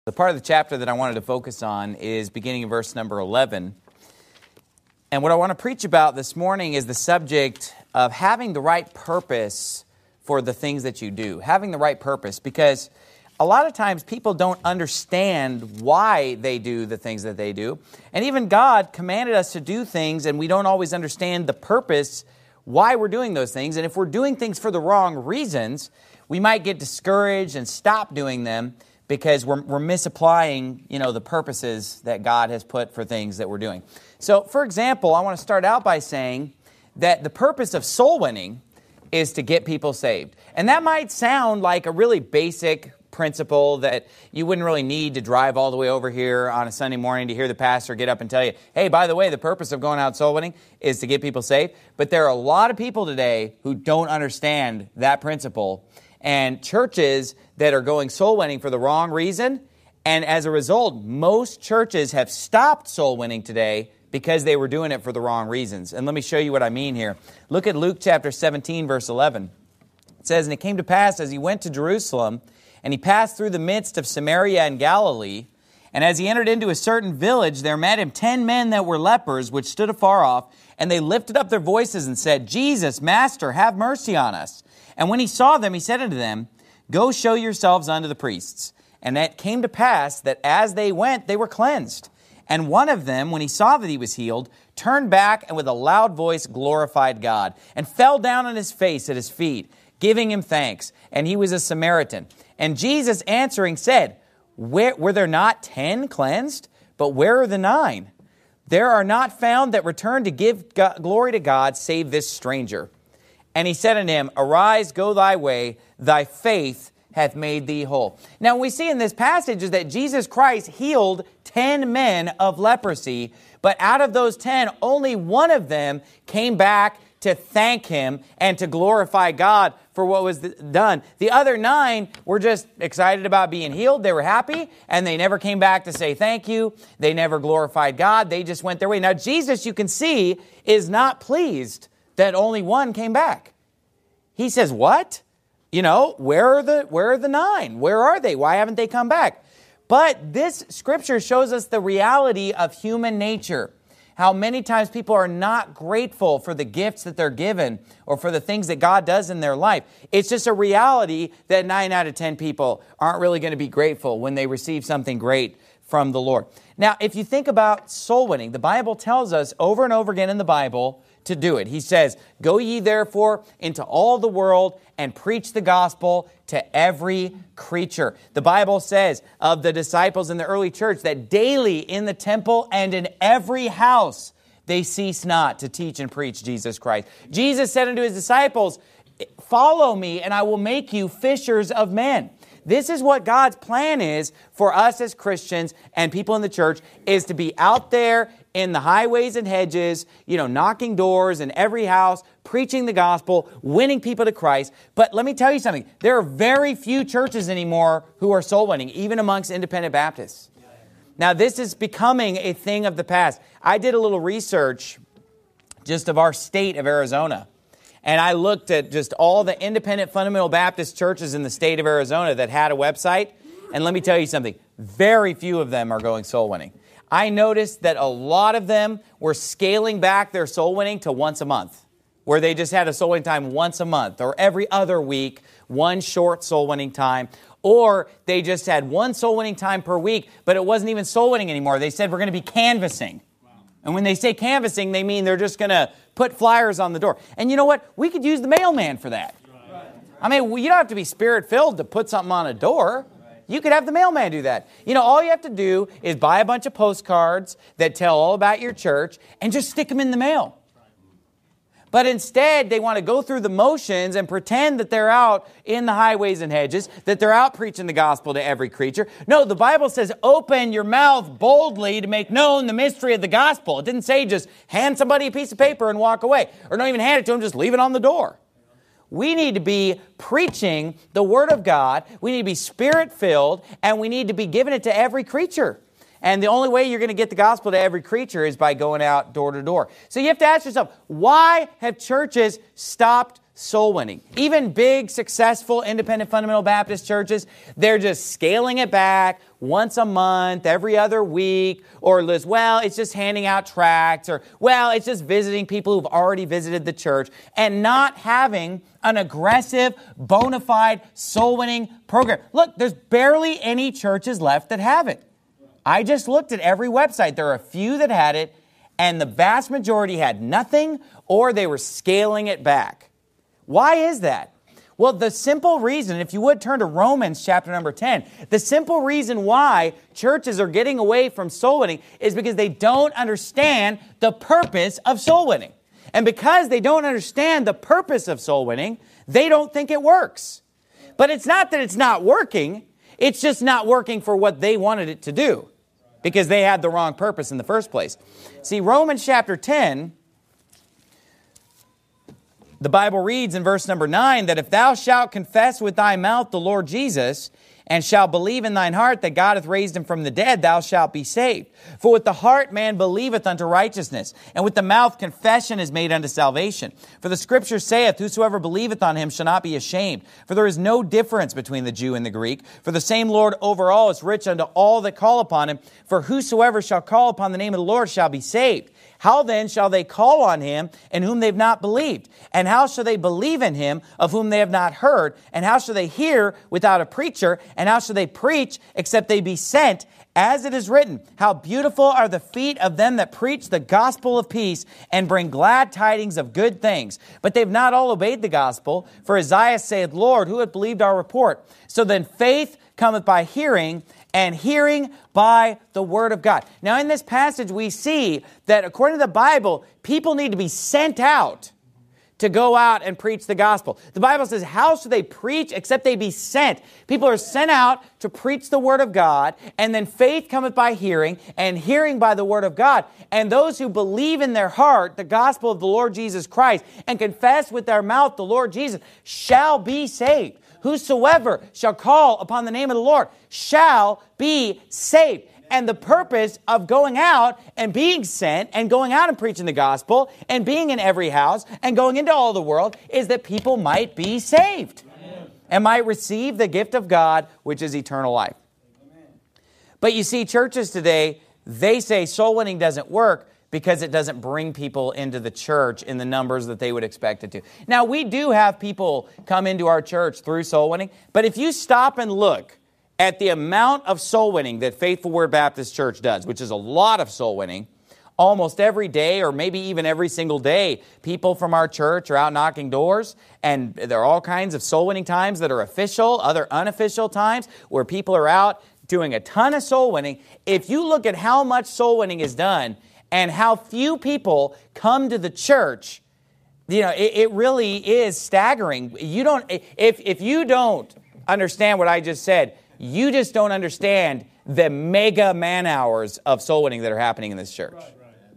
The part of the chapter that I wanted to focus on is beginning in verse number 11. And what I want to preach about this morning is the subject of having the right purpose for the things that you do. Having the right purpose, because a lot of times people don't understand why they do the things that they do. And even God commanded us to do things, and we don't always understand the purpose, why we're doing those things. And if we're doing things for the wrong reasons, we might get discouraged and stop doing them, because we're misapplying, the purposes that God has put for things that we're doing. So, for example, I want to start out by saying that the purpose of soul winning is to get people saved. And that might sound like a really basic principle that you wouldn't really need to drive all the way over here on a Sunday morning to hear the pastor get up and tell you, hey, by the way, the purpose of going out soul winning is to get people saved. But there are a lot of people today who don't understand that principle, and churches that are going soul winning for the wrong reason. And as a result, most churches have stopped soul winning today because they were doing it for the wrong reasons. And let me show you what I mean here. Look at Luke chapter 17, verse 11. It says, "And it came to pass as he went to Jerusalem, and he passed through the midst of Samaria and Galilee, and as he entered into a certain village, there met him 10 men that were lepers, which stood afar off, and they lifted up their voices and said, Jesus, Master, have mercy on us. And when he saw them, he said unto them, Go show yourselves unto the priests. And it came to pass that as they went, they were cleansed. And one of them, when he saw that he was healed, turned back and with a loud voice glorified God, and fell down on his face at his feet, giving him thanks. And he was a Samaritan. And Jesus answering said, Were there not 10 cleansed? But where are the 9? There are not found that return to give glory to God, save this stranger. And he said unto him, Arise, go thy way, thy faith hath made thee whole. Now, what we see in this passage is that Jesus Christ healed 10 men of leprosy, but out of those 10, only one of them came back to thank him and to glorify God for what was done. The other 9 were just excited about being healed. They were happy, and they never came back to say thank you. They never glorified God. They just went their way. Now, Jesus, you can see, is not pleased that only one came back. He says, what? Where are the 9? Where are they? Why haven't they come back? But this scripture shows us the reality of human nature. How many times people are not grateful for the gifts that they're given or for the things that God does in their life. It's just a reality that 9 out of 10 people aren't really going to be grateful when they receive something great from the Lord. Now, if you think about soul winning, the Bible tells us over and over again in the Bible to do it. He says, Go ye therefore into all the world and preach the gospel to every creature. The Bible says of the disciples in the early church that daily in the temple and in every house they cease not to teach and preach Jesus Christ. Jesus said unto his disciples, Follow me and I will make you fishers of men. This is what God's plan is for us as Christians and people in the church, is to be out there in the highways and hedges, knocking doors in every house, preaching the gospel, winning people to Christ. But let me tell you something. There are very few churches anymore who are soul winning, even amongst independent Baptists. Now, this is becoming a thing of the past. I did a little research just of our state of Arizona. And I looked at just all the independent fundamental Baptist churches in the state of Arizona that had a website. And let me tell you something. Very few of them are going soul winning. I noticed that a lot of them were scaling back their soul winning to once a month, where they just had a soul winning time once a month or every other week, one short soul winning time. Or they just had one soul winning time per week, but it wasn't even soul winning anymore. They said, we're going to be canvassing. And when they say canvassing, they mean they're just going to put flyers on the door. And you know what? We could use the mailman for that. I mean, you don't have to be spirit-filled to put something on a door. You could have the mailman do that. All you have to do is buy a bunch of postcards that tell all about your church and just stick them in the mail. But instead, they want to go through the motions and pretend that they're out in the highways and hedges, that they're out preaching the gospel to every creature. No, the Bible says, open your mouth boldly to make known the mystery of the gospel. It didn't say just hand somebody a piece of paper and walk away. Or don't even hand it to them, just leave it on the door. We need to be preaching the Word of God. We need to be Spirit-filled, and we need to be giving it to every creature. And the only way you're going to get the gospel to every creature is by going out door to door. So you have to ask yourself, why have churches stopped soul winning. Even big, successful, independent fundamental Baptist churches, they're just scaling it back once a month, every other week, or it's just handing out tracts, or, it's just visiting people who've already visited the church, and not having an aggressive, bona fide soul winning program. Look, there's barely any churches left that have it. I just looked at every website. There are a few that had it, and the vast majority had nothing, or they were scaling it back. Why is that? Well, the simple reason, if you would turn to Romans chapter number 10, the simple reason why churches are getting away from soul winning is because they don't understand the purpose of soul winning. And because they don't understand the purpose of soul winning, they don't think it works. But it's not that it's not working, it's just not working for what they wanted it to do, because they had the wrong purpose in the first place. See, Romans chapter 10, the Bible reads in verse number 9 that if thou shalt confess with thy mouth the Lord Jesus, and shalt believe in thine heart that God hath raised him from the dead, thou shalt be saved. For with the heart man believeth unto righteousness, and with the mouth confession is made unto salvation. For the Scripture saith, whosoever believeth on him shall not be ashamed. For there is no difference between the Jew and the Greek. For the same Lord over all is rich unto all that call upon him. For whosoever shall call upon the name of the Lord shall be saved. How then shall they call on him in whom they have not believed? And how shall they believe in him of whom they have not heard? And how shall they hear without a preacher? And how shall they preach except they be sent? As it is written, how beautiful are the feet of them that preach the gospel of peace and bring glad tidings of good things. But they have not all obeyed the gospel. For Isaiah saith, Lord, who hath believed our report? So then faith cometh by hearing, and hearing by the word of God. Now in this passage we see that according to the Bible, people need to be sent out to go out and preach the gospel. The Bible says, how should they preach except they be sent? People are sent out to preach the word of God, and then faith cometh by hearing, and hearing by the word of God. And those who believe in their heart the gospel of the Lord Jesus Christ and confess with their mouth the Lord Jesus shall be saved. Whosoever shall call upon the name of the Lord shall be saved. And the purpose of going out and being sent and going out and preaching the gospel and being in every house and going into all the world is that people might be saved. Amen. And might receive the gift of God, which is eternal life. Amen. But you see, churches today, they say soul winning doesn't work because it doesn't bring people into the church in the numbers that they would expect it to. Now, we do have people come into our church through soul winning, but if you stop and look at the amount of soul winning that Faithful Word Baptist Church does, which is a lot of soul winning, almost every day or maybe even every single day, people from our church are out knocking doors, and there are all kinds of soul winning times that are official, other unofficial times where people are out doing a ton of soul winning. If you look at how much soul winning is done, and how few people come to the church, it really is staggering. If you don't understand what I just said, you just don't understand the mega man hours of soul winning that are happening in this church. Right.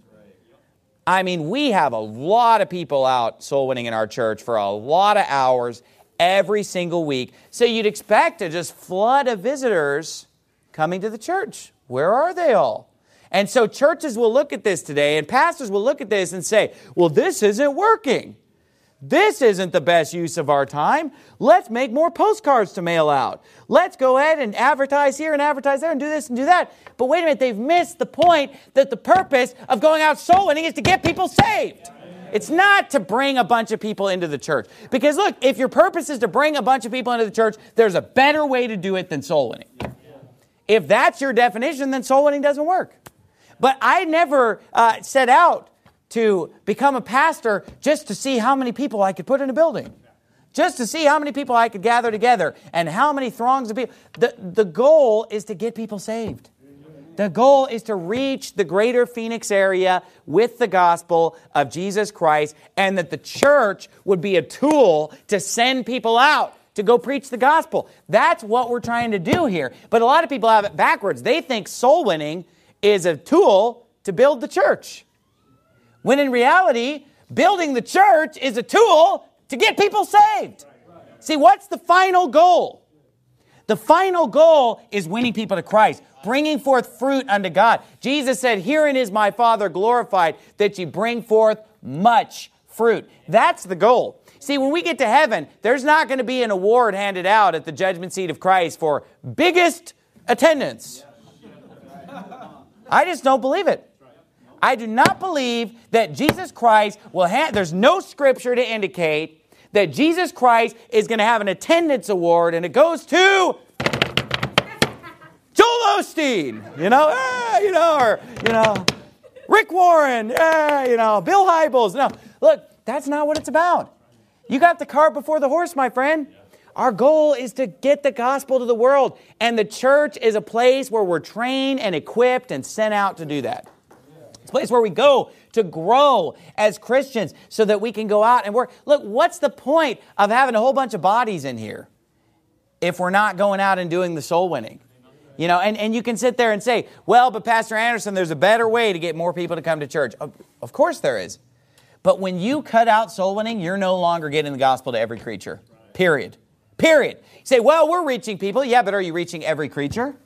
I mean, we have a lot of people out soul winning in our church for a lot of hours every single week. So you'd expect a just flood of visitors coming to the church. Where are they all? And so churches will look at this today, and pastors will look at this and say, well, this isn't working. This isn't the best use of our time. Let's make more postcards to mail out. Let's go ahead and advertise here and advertise there and do this and do that. But wait a minute, they've missed the point that the purpose of going out soul winning is to get people saved. It's not to bring a bunch of people into the church. Because look, if your purpose is to bring a bunch of people into the church, there's a better way to do it than soul winning. If that's your definition, then soul winning doesn't work. But I never set out to become a pastor just to see how many people I could put in a building. Just to see how many people I could gather together and how many throngs of people. The goal is to get people saved. The goal is to reach the greater Phoenix area with the gospel of Jesus Christ, and that the church would be a tool to send people out to go preach the gospel. That's what we're trying to do here. But a lot of people have it backwards. They think soul winning is a tool to build the church. When in reality, building the church is a tool to get people saved. See, what's the final goal? The final goal is winning people to Christ, bringing forth fruit unto God. Jesus said, herein is my Father glorified, that ye bring forth much fruit. That's the goal. See, when we get to heaven, there's not going to be an award handed out at the judgment seat of Christ for biggest attendance. I just don't believe it. I do not believe that Jesus Christ will have, there's no scripture to indicate that Jesus Christ is going to have an attendance award and it goes to Joel Osteen, or Rick Warren, Bill Hybels. No, look, that's not what it's about. You got the cart before the horse, my friend. Our goal is to get the gospel to the world. And the church is a place where we're trained and equipped and sent out to do that. It's a place where we go to grow as Christians so that we can go out and work. Look, what's the point of having a whole bunch of bodies in here if we're not going out and doing the soul winning? And you can sit there and say, well, but Pastor Anderson, there's a better way to get more people to come to church. Of course there is. But when you cut out soul winning, you're no longer getting the gospel to every creature. Period. You say, well, we're reaching people. Yeah, but are you reaching every creature?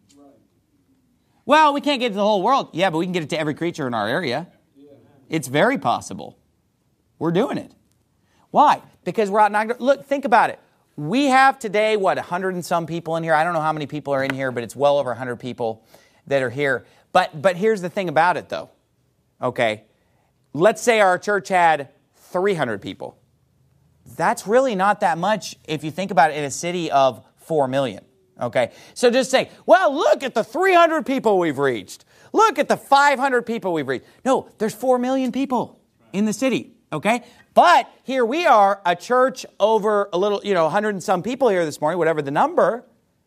Well, we can't get it to the whole world. Yeah, but we can get it to every creature in our area. It's very possible. We're doing it. Why? Because we're out knocking. Look, think about it. We have today, 100 and some people in here. I don't know how many people are in here, but it's well over 100 people that are here. But here's the thing about it, though. Okay, let's say our church had 300 people. That's really not that much if you think about it in a city of 4 million. Okay, so just say, well, look at the 300 people we've reached. Look at the 500 people we've reached. No, there's 4 million people in the city. Okay, but here we are, a church over a little, 100 and some people here this morning, whatever the number.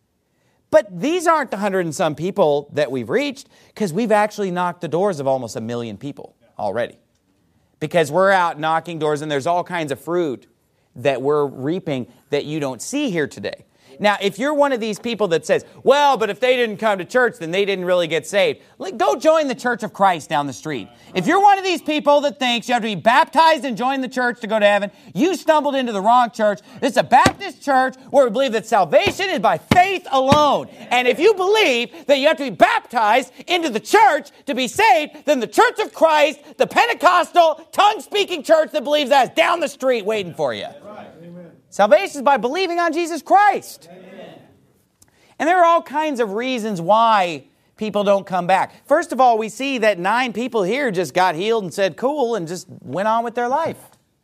But these aren't the 100 and some people that we've reached because we've actually knocked the doors of almost 1 million people already. Because we're out knocking doors and there's all kinds of fruit that we're reaping that you don't see here today. Now, if you're one of these people that says, well, but if they didn't come to church, then they didn't really get saved. Go join the Church of Christ down the street. If you're one of these people that thinks you have to be baptized and join the church to go to heaven, you stumbled into the wrong church. This is a Baptist church where we believe that salvation is by faith alone. And if you believe that you have to be baptized into the church to be saved, then the Church of Christ, the Pentecostal, tongue-speaking church that believes that is down the street waiting for you. Salvation is by believing on Jesus Christ. Amen. And there are all kinds of reasons why people don't come back. First of all, we see that 9 people here just got healed and said cool and just went on with their life.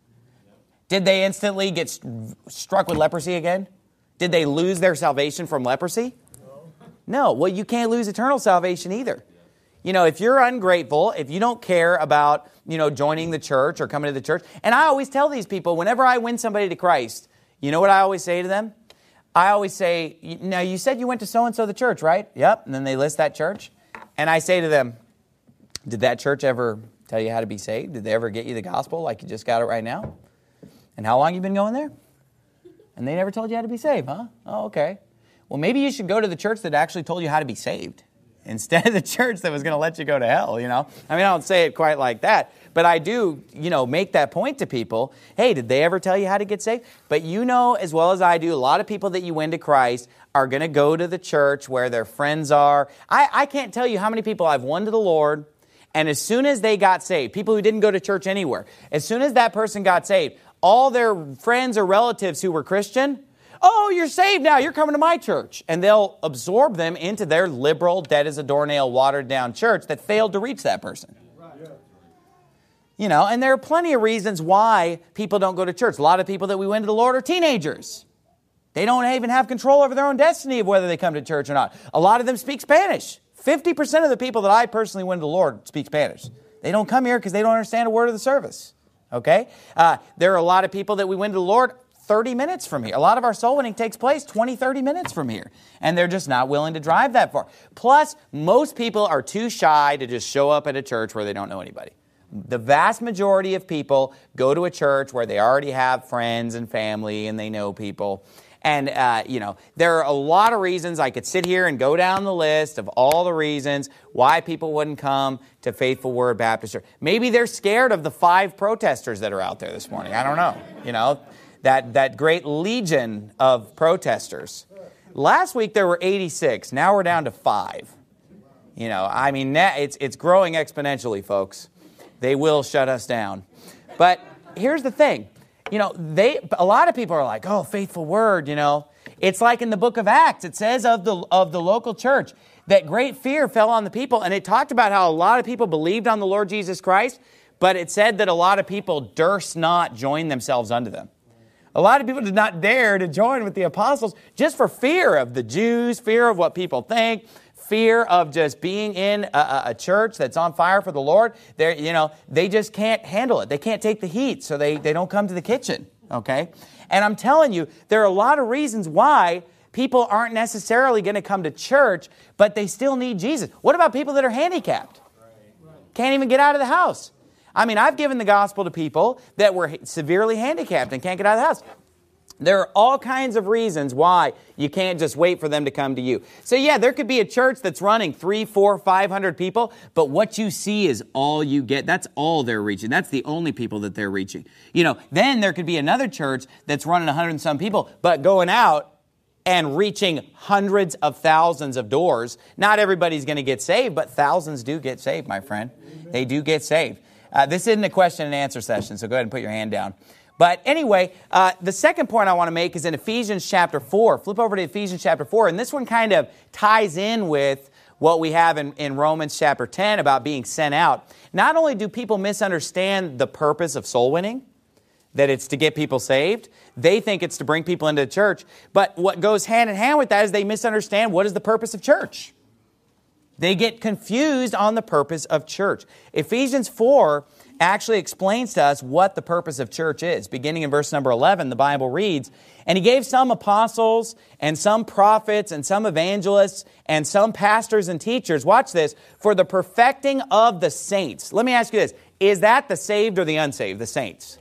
Did they instantly get struck with leprosy again? Did they lose their salvation from leprosy? No. Well, you can't lose eternal salvation either. If you're ungrateful, if you don't care about, joining the church or coming to the church. And I always tell these people, whenever I win somebody to Christ, you know what I always say to them? I always say, now you said you went to so-and-so the church, right? Yep. And then they list that church. And I say to them, did that church ever tell you how to be saved? Did they ever get you the gospel like you just got it right now? And how long you been going there? And they never told you how to be saved, huh? Oh, okay. Well, maybe you should go to the church that actually told you how to be saved instead of the church that was going to let you go to hell, I mean, I don't say it quite like that, but I do, make that point to people. Hey, did they ever tell you how to get saved? But as well as I do, a lot of people that you win to Christ are going to go to the church where their friends are. I can't tell you how many people I've won to the Lord, and as soon as they got saved, people who didn't go to church anywhere, as soon as that person got saved, all their friends or relatives who were Christian, oh, you're saved now, you're coming to my church. And they'll absorb them into their liberal, dead as a doornail, watered down church that failed to reach that person. And there are plenty of reasons why people don't go to church. A lot of people that we win to the Lord are teenagers. They don't even have control over their own destiny of whether they come to church or not. A lot of them speak Spanish. 50% of the people that I personally win to the Lord speak Spanish. They don't come here because they don't understand a word of the service. Okay? There are a lot of people that we win to the Lord 30 minutes from here. A lot of our soul winning takes place 20, 30 minutes from here. And they're just not willing to drive that far. Plus, most people are too shy to just show up at a church where they don't know anybody. The vast majority of people go to a church where they already have friends and family and they know people. And, there are a lot of reasons. I could sit here and go down the list of all the reasons why people wouldn't come to Faithful Word Baptist Church. Maybe they're scared of the 5 protesters that are out there this morning. I don't know, That great legion of protesters. Last week there were 86. Now we're down to 5. It's growing exponentially, folks. They will shut us down. But here's the thing. A lot of people are like, oh, faithful word, It's like in the book of Acts. It says of the local church that great fear fell on the people. And it talked about how a lot of people believed on the Lord Jesus Christ, but it said that a lot of people durst not join themselves unto them. A lot of people did not dare to join with the apostles just for fear of the Jews, fear of what people think, fear of just being in a church that's on fire for the Lord. They just can't handle it. They can't take the heat, so they don't come to the kitchen, okay? And I'm telling you, there are a lot of reasons why people aren't necessarily going to come to church, but they still need Jesus. What about people that are handicapped? Can't even get out of the house. I mean, I've given the gospel to people that were severely handicapped and can't get out of the house. There are all kinds of reasons why you can't just wait for them to come to you. So yeah, there could be a church that's running 300, 400, 500 people, but what you see is all you get. That's all they're reaching. That's the only people that they're reaching. Then there could be another church that's running 100 and some people, but going out and reaching hundreds of thousands of doors. Not everybody's going to get saved, but thousands do get saved, my friend. They do get saved. This isn't a question and answer session, so go ahead and put your hand down. But anyway, the second point I want to make is in Ephesians chapter 4. Flip over to Ephesians chapter 4, and this one kind of ties in with what we have in Romans chapter 10 about being sent out. Not only do people misunderstand the purpose of soul winning, that it's to get people saved, they think it's to bring people into the church, but what goes hand in hand with that is they misunderstand what is the purpose of church. They get confused on the purpose of church. Ephesians 4 actually explains to us what the purpose of church is. Beginning in verse number 11, the Bible reads, "And he gave some apostles, and some prophets, and some evangelists, and some pastors and teachers," watch this, "for the perfecting of the saints." Let me ask you this. Is that the saved or the unsaved? The saints.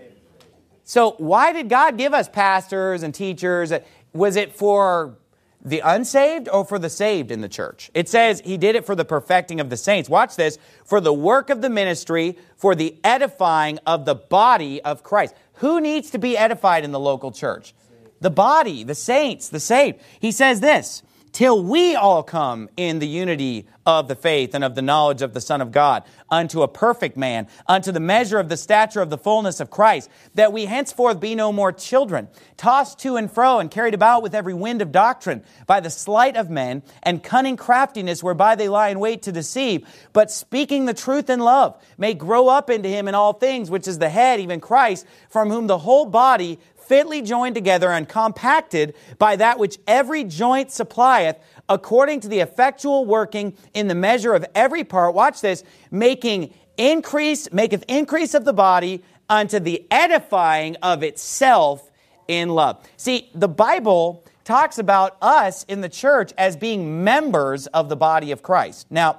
So why did God give us pastors and teachers? Was it for the unsaved or for the saved in the church? It says he did it for the perfecting of the saints. Watch this. "For the work of the ministry, for the edifying of the body of Christ." Who needs to be edified in the local church? The body, the saints, the saved. He says this, "Till we all come in the unity of the faith and of the knowledge of the Son of God, unto a perfect man, unto the measure of the stature of the fullness of Christ, that we henceforth be no more children, tossed to and fro and carried about with every wind of doctrine, by the sleight of men and cunning craftiness whereby they lie in wait to deceive, but speaking the truth in love, may grow up into him in all things, which is the head, even Christ, from whom the whole body, fitly joined together and compacted by that which every joint supplieth, according to the effectual working in the measure of every part," watch this, maketh increase of the body unto the edifying of itself in love. See, the Bible talks about us in the church as being members of the body of Christ. Now,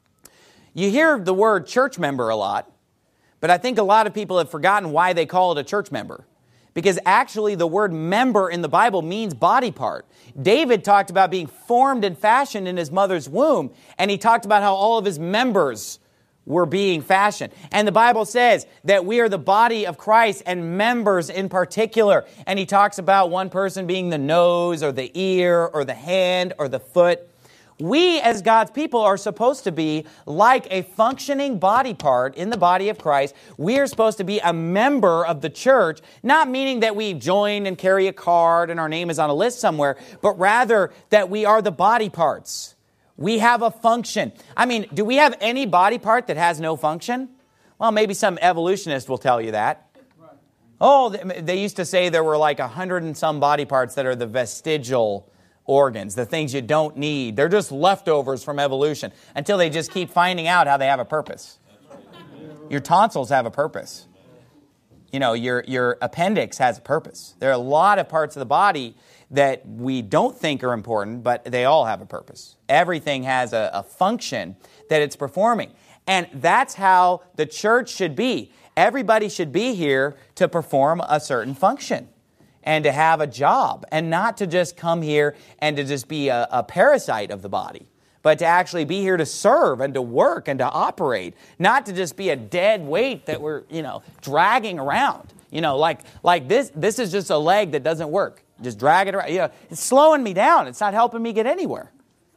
you hear the word church member a lot, but I think a lot of people have forgotten why they call it a church member. Because actually the word member in the Bible means body part. David talked about being formed and fashioned in his mother's womb, and he talked about how all of his members were being fashioned. And the Bible says that we are the body of Christ and members in particular. And he talks about one person being the nose or the ear or the hand or the foot. We, as God's people, are supposed to be like a functioning body part in the body of Christ. We are supposed to be a member of the church, not meaning that we join and carry a card and our name is on a list somewhere, but rather that we are the body parts. We have a function. I mean, do we have any body part that has no function? Well, maybe some evolutionist will tell you that. Oh, they used to say there were like 100 and some body parts that are the vestigial organs, the things you don't need. They're just leftovers from evolution until they just keep finding out how they have a purpose. Your tonsils have a purpose. Your appendix has a purpose. There are a lot of parts of the body that we don't think are important, but they all have a purpose. Everything has a function that it's performing. And that's how the church should be. Everybody should be here to perform a certain function and to have a job, and not to just come here and to just be a parasite of the body, but to actually be here to serve and to work and to operate, not to just be a dead weight that we're, dragging around. Like this is just a leg that doesn't work. Just drag it around. It's slowing me down. It's not helping me get anywhere.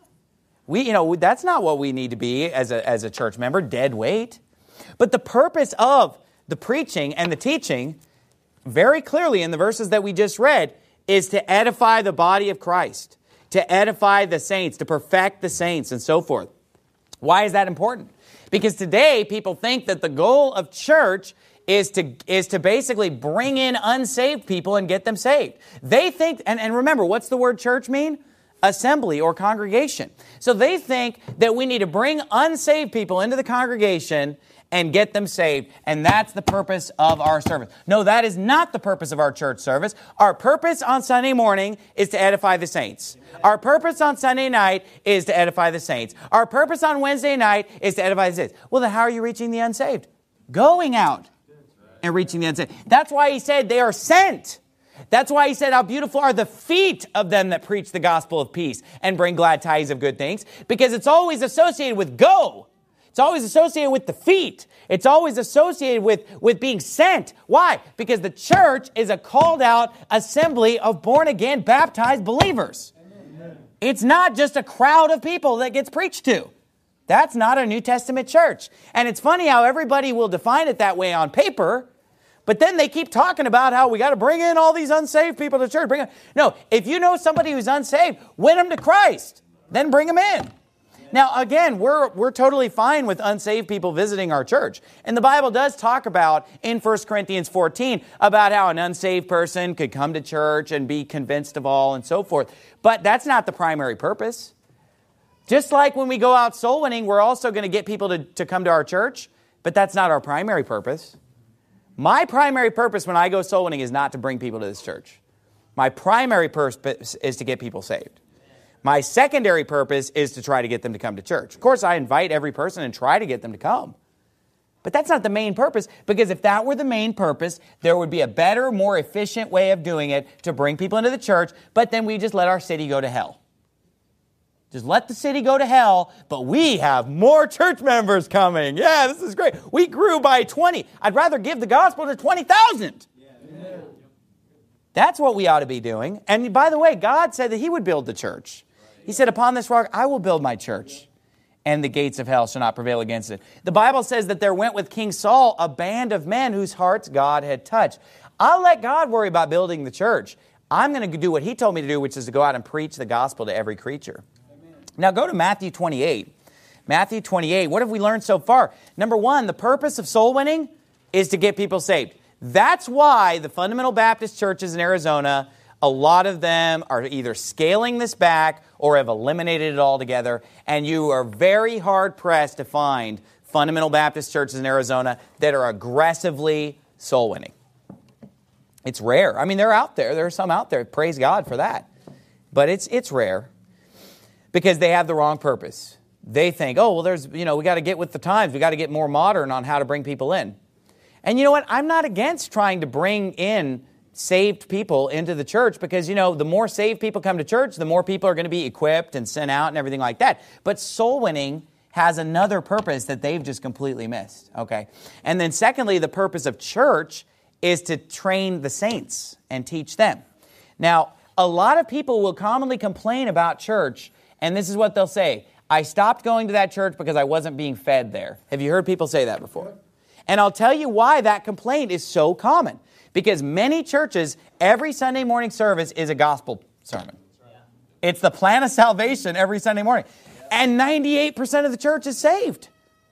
That's not what we need to be as a church member, dead weight. But the purpose of the preaching and the teaching very clearly in the verses that we just read, is to edify the body of Christ, to edify the saints, to perfect the saints, and so forth. Why is that important? Because today people think that the goal of church is to basically bring in unsaved people and get them saved. They think, and remember, what's the word church mean? Assembly or congregation. So they think that we need to bring unsaved people into the congregation and get them saved. And that's the purpose of our service. No, that is not the purpose of our church service. Our purpose on Sunday morning is to edify the saints. Our purpose on Sunday night is to edify the saints. Our purpose on Wednesday night is to edify the saints. Well, then how are you reaching the unsaved? Going out and reaching the unsaved. That's why he said they are sent. That's why he said, how beautiful are the feet of them that preach the gospel of peace and bring glad tidings of good things. Because it's always associated with go. It's always associated with the feet. It's always associated with being sent. Why? Because the church is a called out assembly of born again, baptized believers. Amen. It's not just a crowd of people that gets preached to. That's not a New Testament church. And it's funny how everybody will define it that way on paper, but then they keep talking about how we got to bring in all these unsaved people to church. No, if you know somebody who's unsaved, win them to Christ. Then bring them in. Now, again, we're totally fine with unsaved people visiting our church. And the Bible does talk about, in 1 Corinthians 14, about how an unsaved person could come to church and be convinced of all and so forth. But that's not the primary purpose. Just like when we go out soul winning, we're also going to get people to come to our church, but that's not our primary purpose. My primary purpose when I go soul winning is not to bring people to this church. My primary purpose is to get people saved. My secondary purpose is to try to get them to come to church. Of course, I invite every person and try to get them to come. But that's not the main purpose, because if that were the main purpose, there would be a better, more efficient way of doing it to bring people into the church, but then we just let our city go to hell. Just let the city go to hell, but we have more church members coming. Yeah, this is great. We grew by 20. I'd rather give the gospel to 20,000. That's what we ought to be doing. And by the way, God said that He would build the church. He said, upon this rock, I will build my church, and the gates of hell shall not prevail against it. The Bible says that there went with King Saul a band of men whose hearts God had touched. I'll let God worry about building the church. I'm going to do what He told me to do, which is to go out and preach the gospel to every creature. Amen. Now go to Matthew 28. Matthew 28, what have we learned so far? Number one, the purpose of soul winning is to get people saved. That's why the fundamental Baptist churches in Arizona, a lot of them are either scaling this back or have eliminated it altogether. And you are very hard-pressed to find fundamental Baptist churches in Arizona that are aggressively soul winning. It's rare. I mean, they're out there. There are some out there. Praise God for that. But it's rare because they have the wrong purpose. They think, oh, well, we got to get with the times. We got to get more modern on how to bring people in. And you know what? I'm not against trying to bring in saved people into the church because, the more saved people come to church, the more people are going to be equipped and sent out and everything like that. But soul winning has another purpose that they've just completely missed, okay? And then secondly, the purpose of church is to train the saints and teach them. Now, a lot of people will commonly complain about church, and this is what they'll say. I stopped going to that church because I wasn't being fed there. Have you heard people say that before? And I'll tell you why that complaint is so common. Because many churches, every Sunday morning service is a gospel sermon. It's the plan of salvation every Sunday morning. And 98% of the church is saved.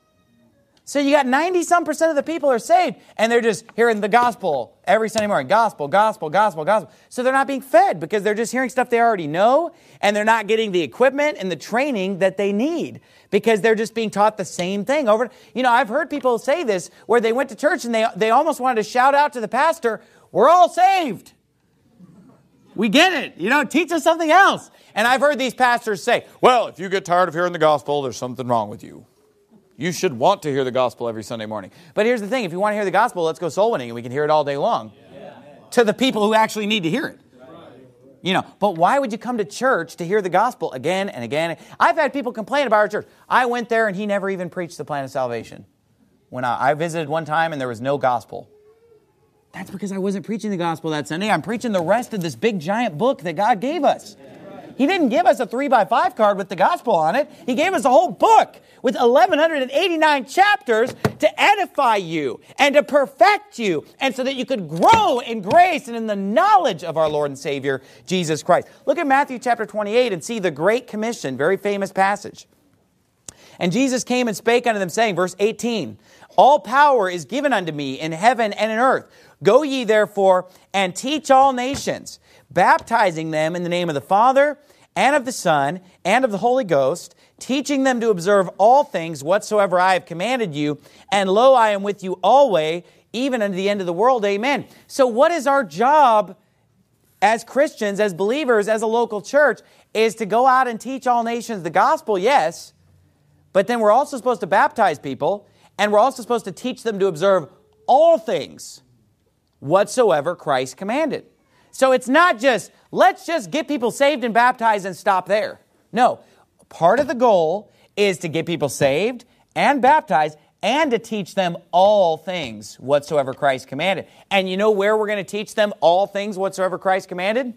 So you got 90-some% of the people are saved, and they're just hearing the gospel every Sunday morning. Gospel, gospel, gospel, gospel. So they're not being fed because they're just hearing stuff they already know, and they're not getting the equipment and the training that they need because they're just being taught the same thing over. I've heard people say this where they went to church and they almost wanted to shout out to the pastor, we're all saved. We get it. Teach us something else. And I've heard these pastors say, well, if you get tired of hearing the gospel, there's something wrong with you. You should want to hear the gospel every Sunday morning. But here's the thing. If you want to hear the gospel, let's go soul winning and we can hear it all day long. Yeah. To the people who actually need to hear it. Right. But why would you come to church to hear the gospel again and again? I've had people complain about our church. I went there and he never even preached the plan of salvation. When I visited one time and there was no gospel. That's because I wasn't preaching the gospel that Sunday. I'm preaching the rest of this big giant book that God gave us. He didn't give us a 3x5 card with the gospel on it. He gave us a whole book with 1,189 chapters to edify you and to perfect you, and so that you could grow in grace and in the knowledge of our Lord and Savior, Jesus Christ. Look at Matthew chapter 28 and see the Great Commission, very famous passage. And Jesus came and spake unto them, saying, verse 18, all power is given unto me in heaven and in earth. Go ye therefore and teach all nations, baptizing them in the name of the Father and of the Son and of the Holy Ghost, teaching them to observe all things whatsoever I have commanded you. And lo, I am with you always, even unto the end of the world. Amen. So what is our job as Christians, as believers, as a local church, is to go out and teach all nations the gospel, yes, but then we're also supposed to baptize people, and we're also supposed to teach them to observe all things whatsoever Christ commanded. So it's not just, let's just get people saved and baptized and stop there. No, part of the goal is to get people saved and baptized and to teach them all things whatsoever Christ commanded. And you know where we're going to teach them all things whatsoever Christ commanded?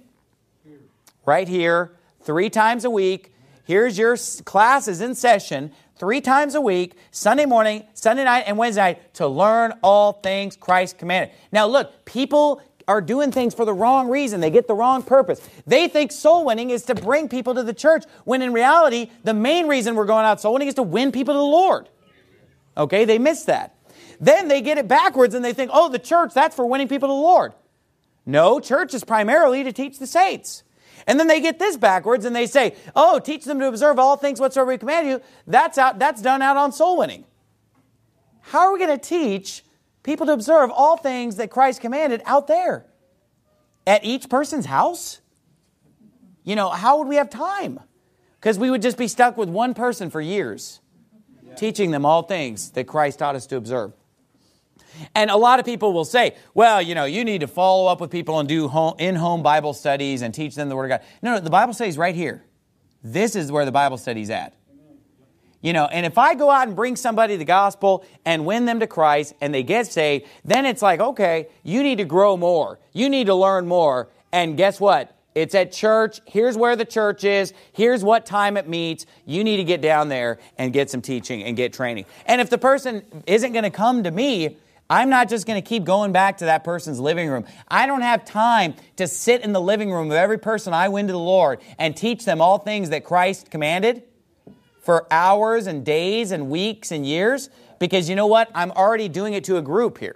Right here, 3 times a week. Here's your classes in session 3 times a week, Sunday morning, Sunday night, and Wednesday night, to learn all things Christ commanded. Now look, people are doing things for the wrong reason. They get the wrong purpose. They think soul winning is to bring people to the church, when in reality, the main reason we're going out soul winning is to win people to the Lord. Okay, they miss that. Then they get it backwards and they think, oh, the church, that's for winning people to the Lord. No, church is primarily to teach the saints. And then they get this backwards and they say, oh, teach them to observe all things whatsoever we command you. That's done out on soul winning. How are we going to teach people to observe all things that Christ commanded out there? At each person's house? You know, how would we have time? Because we would just be stuck with one person for years, teaching them all things that Christ taught us to observe. And a lot of people will say, well, you know, you need to follow up with people and do in-home Bible studies and teach them the Word of God. No, the Bible study is right here. This is where the Bible study is at. You know, and if I go out and bring somebody the gospel and win them to Christ and they get saved, then it's like, okay, you need to grow more. You need to learn more. And guess what? It's at church. Here's where the church is. Here's what time it meets. You need to get down there and get some teaching and get training. And if the person isn't going to come to me, I'm not just going to keep going back to that person's living room. I don't have time to sit in the living room of every person I win to the Lord and teach them all things that Christ commanded for hours and days and weeks and years, because you know what? I'm already doing it to a group here.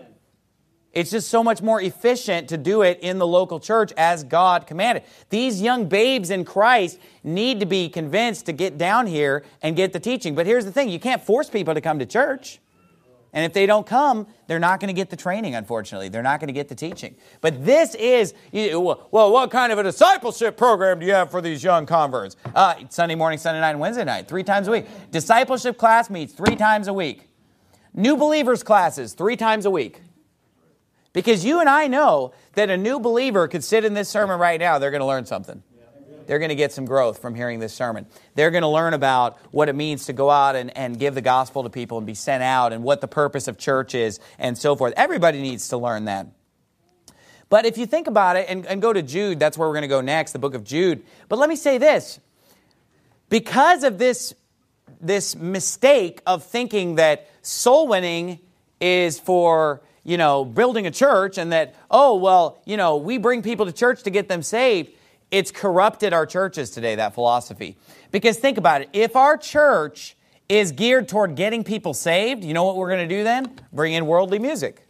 It's just so much more efficient to do it in the local church as God commanded. These young babes in Christ need to be convinced to get down here and get the teaching. But here's the thing, you can't force people to come to church. And if they don't come, they're not going to get the training, unfortunately. They're not going to get the teaching. But this is, well, what kind of a discipleship program do you have for these young converts? Sunday morning, Sunday night, and Wednesday night, 3 times a week. Discipleship class meets 3 times a week. New believers classes, 3 times a week. Because you and I know that a new believer could sit in this sermon right now, they're going to learn something. They're going to get some growth from hearing this sermon. They're going to learn about what it means to go out and give the gospel to people and be sent out, and what the purpose of church is and so forth. Everybody needs to learn that. But if you think about it, and go to Jude, that's where we're going to go next, the book of Jude. But let me say this. Because of this mistake of thinking that soul winning is for, you know, building a church, and that, oh, well, you know, we bring people to church to get them saved, it's corrupted our churches today, that philosophy. Because think about it. If our church is geared toward getting people saved, you know what we're going to do then? Bring in worldly music.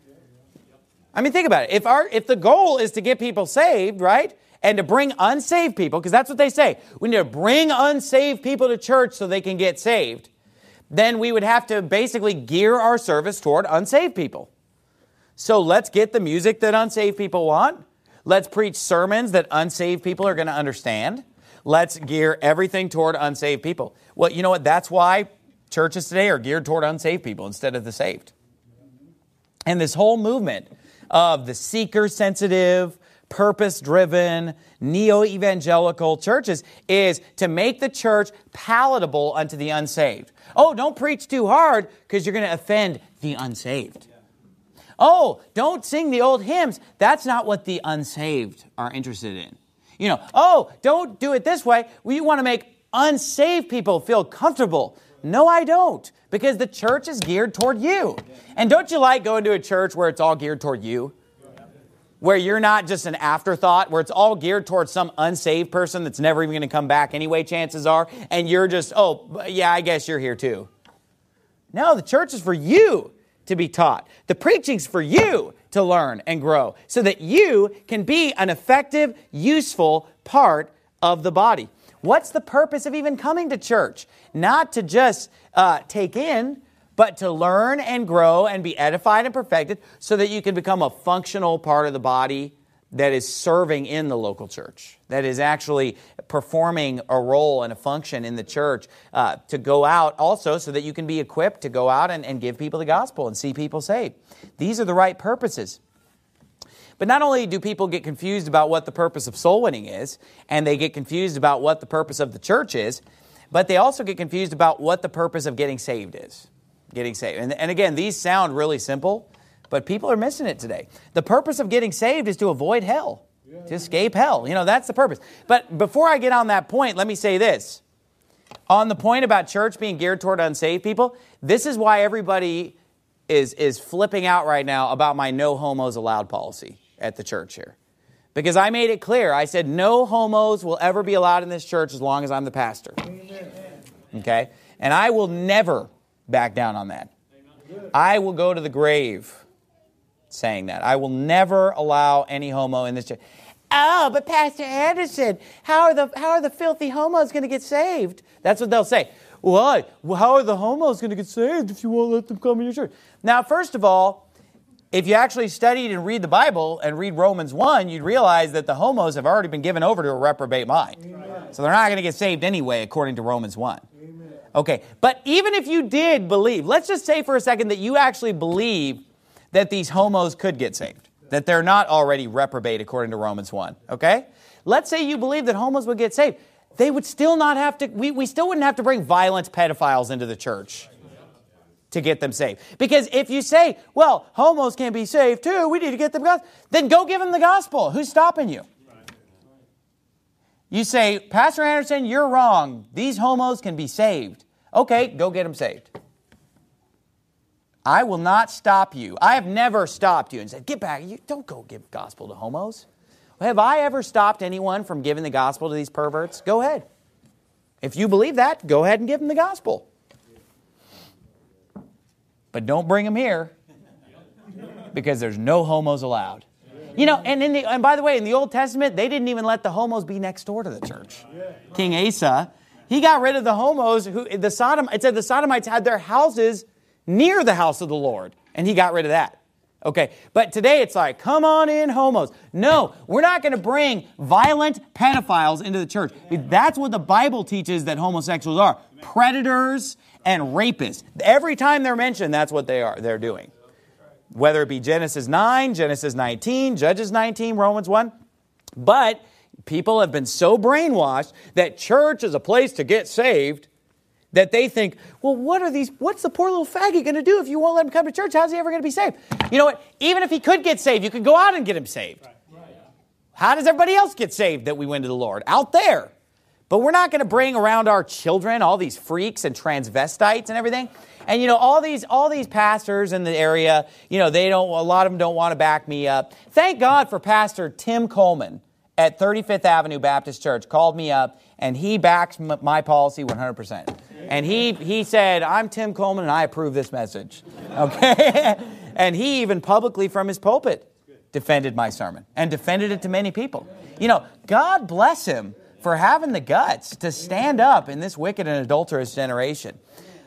I mean, think about it. If the goal is to get people saved, right, and to bring unsaved people, because that's what they say, we need to bring unsaved people to church so they can get saved, then we would have to basically gear our service toward unsaved people. So let's get the music that unsaved people want. Let's preach sermons that unsaved people are going to understand. Let's gear everything toward unsaved people. Well, you know what? That's why churches today are geared toward unsaved people instead of the saved. And this whole movement of the seeker-sensitive, purpose-driven, neo-evangelical churches is to make the church palatable unto the unsaved. Oh, don't preach too hard because you're going to offend the unsaved. Oh, don't sing the old hymns. That's not what the unsaved are interested in. Oh, don't do it this way. We want to make unsaved people feel comfortable. No, I don't, because the church is geared toward you. And don't you like going to a church where it's all geared toward you? Where you're not just an afterthought, where it's all geared towards some unsaved person that's never even going to come back anyway, chances are, and you're just, oh, yeah, I guess you're here too. No, the church is for you to be taught. The preaching's for you to learn and grow so that you can be an effective, useful part of the body. What's the purpose of even coming to church? Not to just take in, but to learn and grow and be edified and perfected so that you can become a functional part of the body that is serving in the local church, that is actually performing a role and a function in the church, to go out also so that you can be equipped to go out and give people the gospel and see people saved. These are the right purposes. But not only do people get confused about what the purpose of soul winning is, and they get confused about what the purpose of the church is, but they also get confused about what the purpose of getting saved is. Getting saved. And again, these sound really simple, but people are missing it today. The purpose of getting saved is to avoid hell, to escape hell. That's the purpose. But before I get on that point, let me say this. On the point about church being geared toward unsaved people, this is why everybody is flipping out right now about my no homos allowed policy at the church here. Because I made it clear. I said no homos will ever be allowed in this church as long as I'm the pastor. Amen. Okay? And I will never back down on that. I will go to the grave saying that. I will never allow any homo in this church. Oh, but Pastor Anderson, how are the filthy homos going to get saved? That's what they'll say. Why? Well, how are the homos going to get saved if you won't let them come in your church? Now, first of all, if you actually studied and read the Bible and read Romans 1, you'd realize that the homos have already been given over to a reprobate mind. Amen. So they're not going to get saved anyway, according to Romans 1. Amen. Okay, but even if you did believe, let's just say for a second that you actually believe that these homos could get saved, that they're not already reprobate according to Romans 1, okay? Let's say you believe that homos would get saved. They would still not have to, we still wouldn't have to bring violent pedophiles into the church to get them saved. Because if you say, well, homos can be saved too, we need to get them gospel, then go give them the gospel. Who's stopping you? You say, Pastor Anderson, you're wrong. These homos can be saved. Okay, go get them saved. I will not stop you. I have never stopped you and said, get back. You don't go give gospel to homos. Have I ever stopped anyone from giving the gospel to these perverts? Go ahead. If you believe that, go ahead and give them the gospel. But don't bring them here because there's no homos allowed. And by the way, in the Old Testament, they didn't even let the homos be next door to the church. King Asa, he got rid of the homos. It said the Sodomites had their houses near the house of the Lord, and he got rid of that. Okay, but today it's like, come on in, homos. No, we're not going to bring violent pedophiles into the church. That's what the Bible teaches that homosexuals are. Predators and rapists. Every time they're mentioned, that's what they're doing. Whether it be Genesis 9, Genesis 19, Judges 19, Romans 1. But people have been so brainwashed that church is a place to get saved that they think, well, what's the poor little faggot going to do if you won't let him come to church? How's he ever going to be saved? You know what? Even if he could get saved, you could go out and get him saved. How does everybody else get saved that we went to the Lord? Out there. But we're not going to bring around our children, all these freaks and transvestites and everything. And all these pastors in the area, a lot of them don't want to back me up. Thank God for Pastor Tim Coleman at 35th Avenue Baptist Church called me up and he backs my policy 100%. And he said, I'm Tim Coleman and I approve this message. Okay? And he even publicly from his pulpit defended my sermon and defended it to many people. God bless him for having the guts to stand up in this wicked and adulterous generation.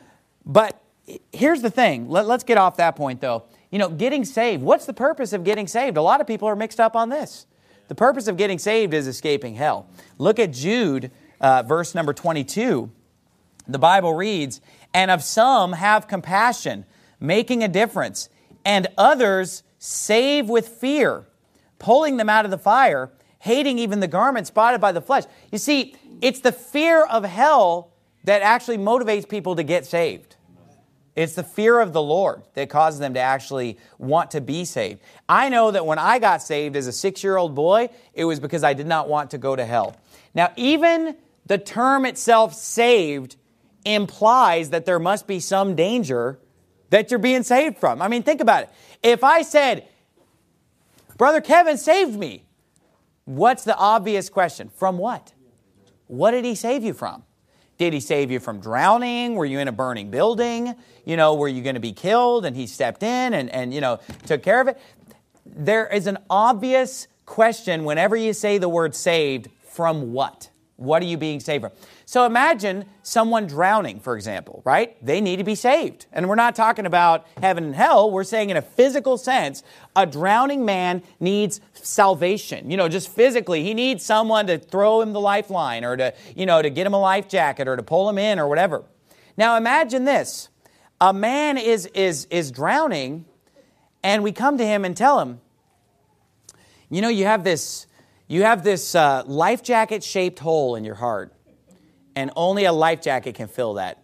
But here's the thing. Let's get off that point though. Getting saved. What's the purpose of getting saved? A lot of people are mixed up on this. The purpose of getting saved is escaping hell. Look at Jude, verse number 22. The Bible reads, and of some have compassion, making a difference, and others save with fear, pulling them out of the fire, hating even the garment spotted by the flesh. You see, it's the fear of hell that actually motivates people to get saved. It's the fear of the Lord that causes them to actually want to be saved. I know that when I got saved as a 6-year-old boy, it was because I did not want to go to hell. Now, even the term itself, saved, implies that there must be some danger that you're being saved from. I mean, think about it. If I said, Brother Kevin saved me, what's the obvious question? From what? What did he save you from? Did he save you from drowning? Were you in a burning building? Were you going to be killed and he stepped in and took care of it? There is an obvious question whenever you say the word saved, from what? What are you being saved from? So imagine someone drowning, for example, right? They need to be saved. And we're not talking about heaven and hell. We're saying in a physical sense, a drowning man needs salvation. Just physically, he needs someone to throw him the lifeline or to get him a life jacket or to pull him in or whatever. Now imagine this. A man is drowning and we come to him and tell him, you have this life jacket shaped hole in your heart. And only a life jacket can fill that.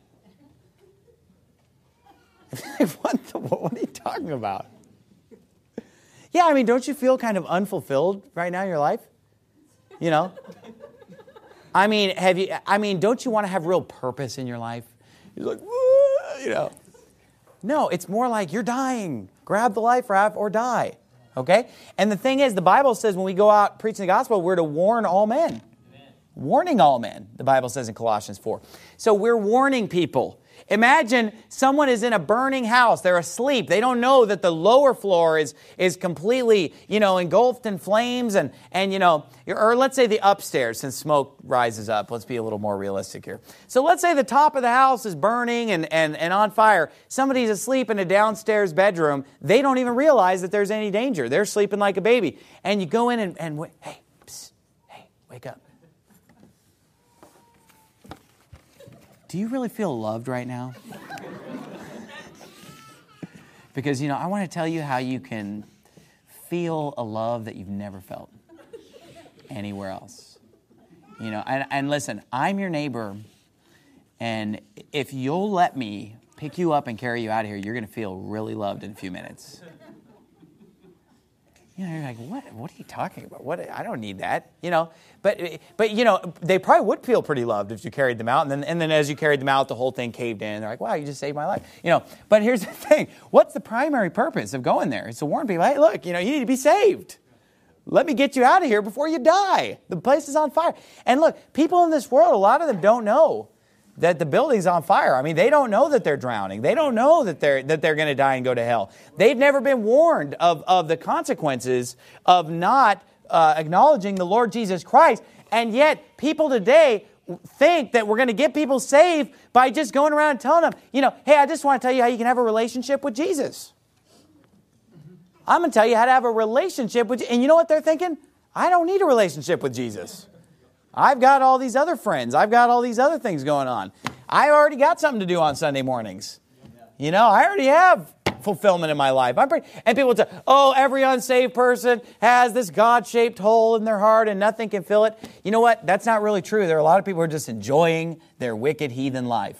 What are you talking about? Yeah, I mean, don't you feel kind of unfulfilled right now in your life? I mean, don't you want to have real purpose in your life? You're like, No, it's more like you're dying. Grab the life raft or die. Okay? And the thing is, the Bible says when we go out preaching the gospel, we're to warn all men. Warning all men, the Bible says in Colossians 4. So we're warning people. Imagine someone is in a burning house. They're asleep. They don't know that the lower floor is completely, engulfed in flames or let's say the upstairs, since smoke rises up. Let's be a little more realistic here. So let's say the top of the house is burning and on fire. Somebody's asleep in a downstairs bedroom. They don't even realize that there's any danger. They're sleeping like a baby. And you go in and hey, wake up. Do you really feel loved right now? Because, I want to tell you how you can feel a love that you've never felt anywhere else. And listen, I'm your neighbor, and if you'll let me pick you up and carry you out of here, you're going to feel really loved in a few minutes. You're like, what are you talking about? I don't need that, But they probably would feel pretty loved if you carried them out. And then as you carried them out, the whole thing caved in. They're like, wow, you just saved my life. But here's the thing. What's the primary purpose of going there? It's to warn people, hey, look, you need to be saved. Let me get you out of here before you die. The place is on fire. And look, people in this world, a lot of them don't know that the building's on fire. I mean, they don't know that they're drowning. They don't know that they're going to die and go to hell. They've never been warned of the consequences of not acknowledging the Lord Jesus Christ. And yet, people today think that we're going to get people saved by just going around and telling them, hey, I just want to tell you how you can have a relationship with Jesus. I'm going to tell you how to have a relationship with Jesus. And you know what they're thinking? I don't need a relationship with Jesus. I've got all these other friends. I've got all these other things going on. I already got something to do on Sunday mornings. I already have fulfillment in my life. And people say, every unsaved person has this God-shaped hole in their heart and nothing can fill it. You know what? That's not really true. There are a lot of people who are just enjoying their wicked heathen life.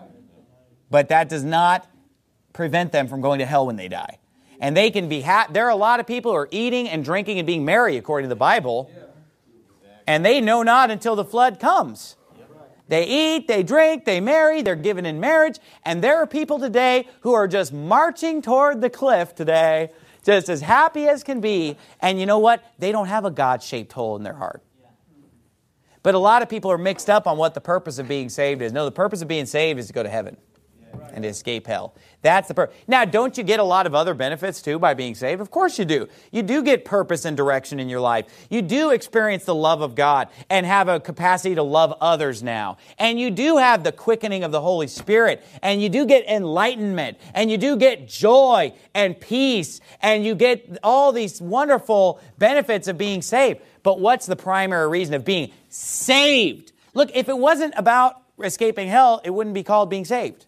But that does not prevent them from going to hell when they die. And they can be there are a lot of people who are eating and drinking and being merry according to the Bible. And they know not until the flood comes. They eat, they drink, they marry, they're given in marriage. And there are people today who are just marching toward the cliff today, just as happy as can be. And you know what? They don't have a God-shaped hole in their heart. But a lot of people are mixed up on what the purpose of being saved is. No, the purpose of being saved is to go to heaven and to escape hell. That's the purpose. Now, don't you get a lot of other benefits too by being saved? Of course you do. You do get purpose and direction in your life. You do experience the love of God and have a capacity to love others now. And you do have the quickening of the Holy Spirit. And you do get enlightenment. And you do get joy and peace. And you get all these wonderful benefits of being saved. But what's the primary reason of being saved? Look, if it wasn't about escaping hell, it wouldn't be called being saved.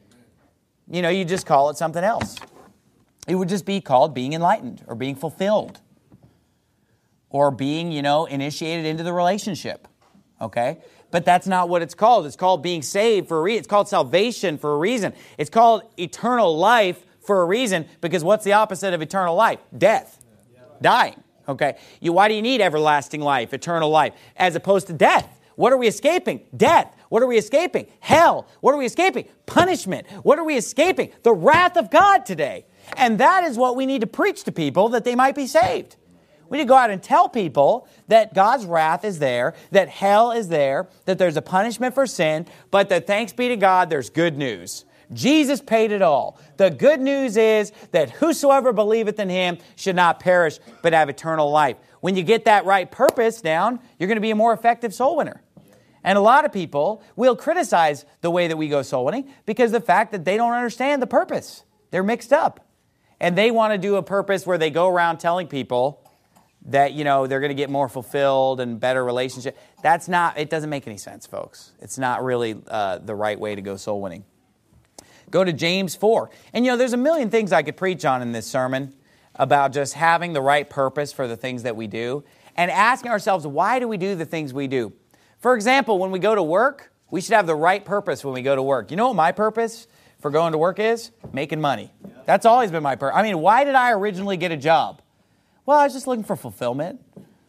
You just call it something else. It would just be called being enlightened or being fulfilled or being, initiated into the relationship. Okay? But that's not what it's called. It's called being saved for a reason. It's called salvation for a reason. It's called eternal life for a reason, because what's the opposite of eternal life? Death. Dying. Okay. Why do you need everlasting life, eternal life, as opposed to death? What are we escaping? Death. What are we escaping? Hell. What are we escaping? Punishment. What are we escaping? The wrath of God today. And that is what we need to preach to people, that they might be saved. We need to go out and tell people that God's wrath is there, that hell is there, that there's a punishment for sin, but that thanks be to God, there's good news. Jesus paid it all. The good news is that whosoever believeth in Him should not perish, but have eternal life. When you get that right purpose down, you're going to be a more effective soul winner. And a lot of people will criticize the way that we go soul winning because of the fact that they don't understand the purpose. They're mixed up. And they want to do a purpose where they go around telling people that, they're going to get more fulfilled and better relationship. It doesn't make any sense, folks. It's not really the right way to go soul winning. Go to James 4. And, there's a million things I could preach on in this sermon about just having the right purpose for the things that we do and asking ourselves, why do we do the things we do? For example, when we go to work, we should have the right purpose when we go to work. You know what my purpose for going to work is? Making money. That's always been my purpose. Why did I originally get a job? Well, I was just looking for fulfillment.